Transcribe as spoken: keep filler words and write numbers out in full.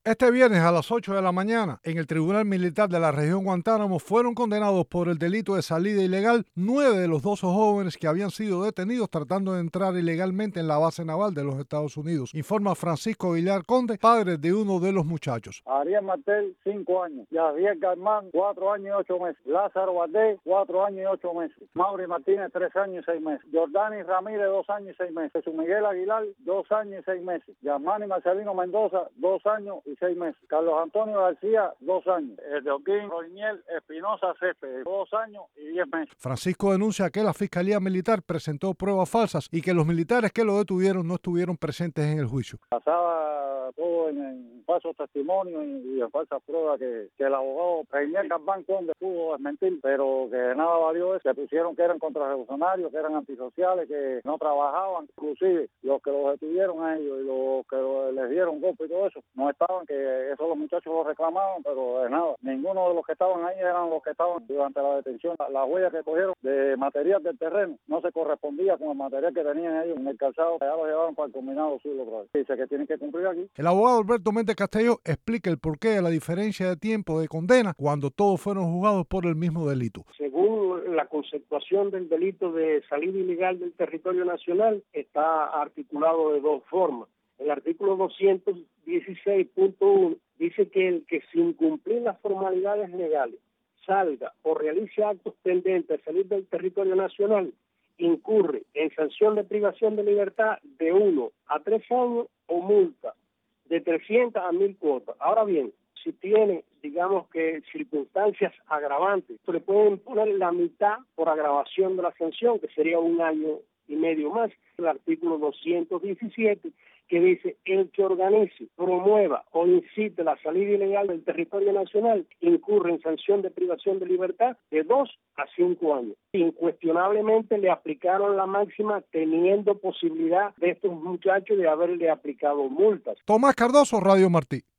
Este viernes a las ocho de la mañana, en el Tribunal Militar de la región Guantánamo, fueron condenados por el delito de salida ilegal nueve de los doce jóvenes que habían sido detenidos tratando de entrar ilegalmente en la base naval de los Estados Unidos. Informa Francisco Aguilar Conde, padre de uno de los muchachos. Ariel Martel, cinco años. Javier Galmán, cuatro años y ocho meses. Lázaro Valdés, cuatro años y ocho meses. Mauri Martínez, tres años y seis meses. Jordani Ramírez, dos años y seis meses. Jesús Miguel Aguilar, dos años y seis meses. Yasmani Marcelino Mendoza, dos años y seis meses. Carlos Antonio García, dos años. El Joaquín Roñel Espinosa Céspedes, dos años y diez meses. Francisco denuncia que la Fiscalía Militar presentó pruebas falsas y que los militares que lo detuvieron no estuvieron presentes en el juicio. Pasaba todo en, en falsos testimonios y, y en falsas pruebas que, que el abogado Reinier Galván Conde pudo desmentir, pero que nada valió eso. Se pusieron que eran contrarrevolucionarios, que eran antisociales, que no trabajaban. Inclusive los que los detuvieron a ellos y los que les dieron golpe y todo eso, no estaban, que eso los muchachos lo reclamaban, pero de nada. Ninguno de los que estaban ahí eran los que estaban durante la detención. La, la huella que cogieron de material del terreno no se correspondía con el material que tenían ellos en el calzado, ya lo llevaban para el combinado sur. Dice que tienen que cumplir aquí. El abogado Alberto Méndez Castelló explica el porqué de la diferencia de tiempo de condena cuando todos fueron juzgados por el mismo delito. Según la conceptuación del delito de salida ilegal del territorio nacional, está articulado de dos formas. El artículo doscientos dieciséis punto uno dice que el que sin cumplir las formalidades legales salga o realice actos tendentes a salir del territorio nacional incurre en sanción de privación de libertad de uno a tres años o multa de trescientas a mil cuotas. Ahora bien, si tiene, digamos que circunstancias agravantes, se le pueden poner la mitad por agravación de la sanción, que sería un año y medio más. El artículo doscientos diecisiete que dice el que organice, promueva o incite la salida ilegal del territorio nacional incurre en sanción de privación de libertad de dos a cinco años. Incuestionablemente le aplicaron la máxima teniendo posibilidad de estos muchachos de haberle aplicado multas. Tomás Cardoso, Radio Martí.